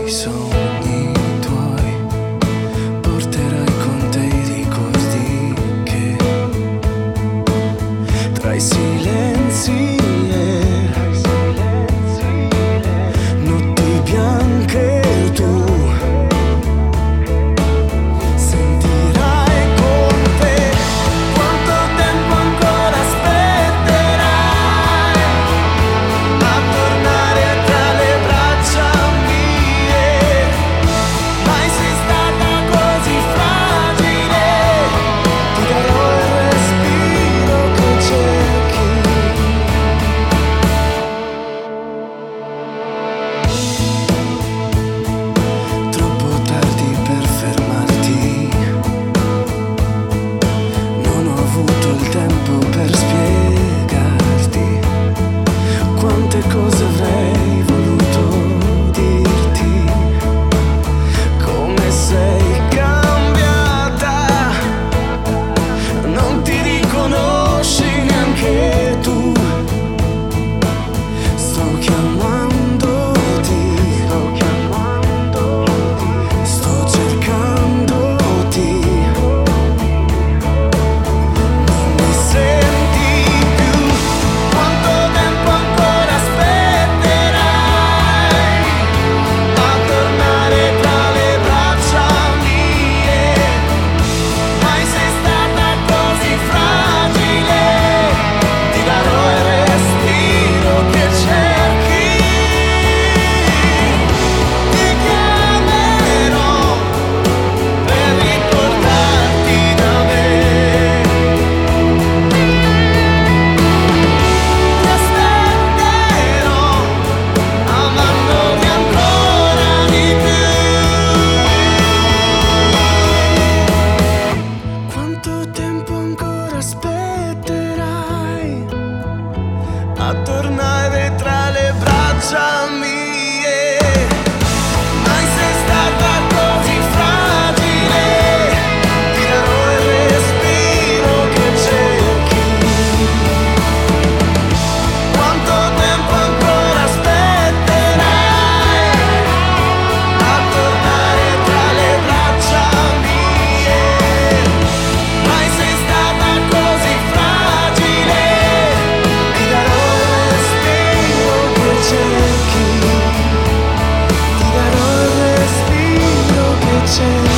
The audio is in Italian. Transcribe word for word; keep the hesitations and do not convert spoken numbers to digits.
i sogni tuoi, porterai con te i ricordi che tra i silenzi e notti bianche tu sentirai con te quanto tempo ancora aspetterai a tornare tra le braccia mie. Mai sei stata così fragile, ti darò il respiro che cerchi. Troppo tardi per fermarti, non ho avuto il tempo per spiegarti quante cose avrei voluto dirti, come sei cambiata, non ti riconosci neanche tu. Sto chiamandoti, sto chiamandoti, sto cercandoti. Non mi senti più, quanto tempo ancora aspetterai a tornare tra le braccia mie. Mai sei stata così fragile, ti darò il respiro che cerchi. Ti chiamerò per riportarti da me. Ti aspetterò amandoti ancora di più. Quanto tempo ancora aspetterai a tornare tra le braccia mie? Mai sei stata così fragile, ti darò il respiro che cerchi. Quanto tempo ancora aspetterai a tornare tra le braccia mie? Mai sei stata così fragile, ti darò il respiro che cerchi. Ti darò il respiro che cerchi.